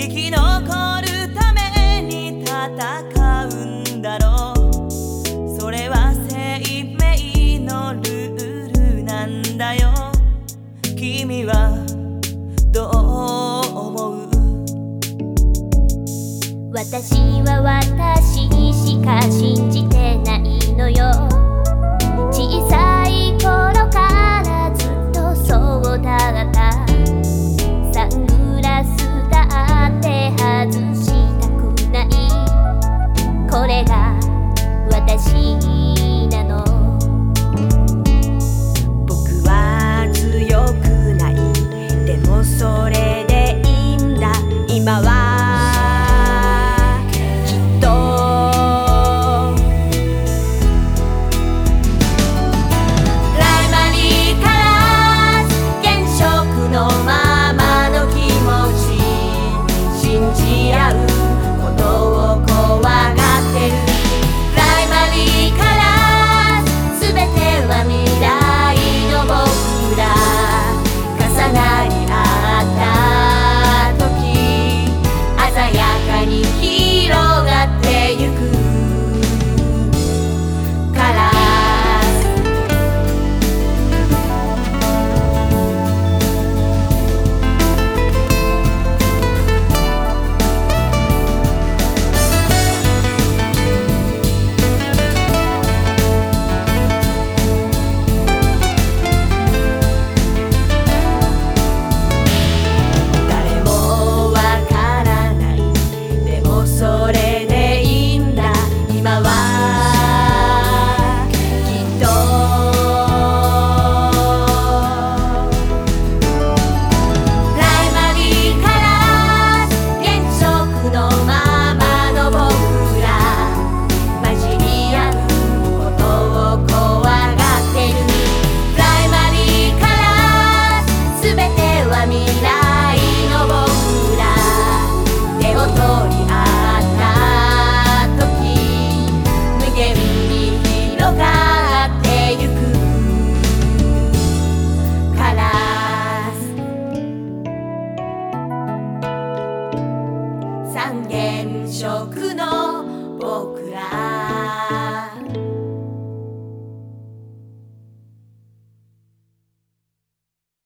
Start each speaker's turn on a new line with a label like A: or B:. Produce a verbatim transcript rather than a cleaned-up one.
A: 生き残るために戦うんだろう。それは生命のルールなんだよ。君はどう思う？
B: 私は私しか信じてないのよ。小さい頃からずっとそうだった。サングラスだって外したくない。これが私なの。
C: 僕は強くない。でもそれでいいんだ。今は
A: 三原色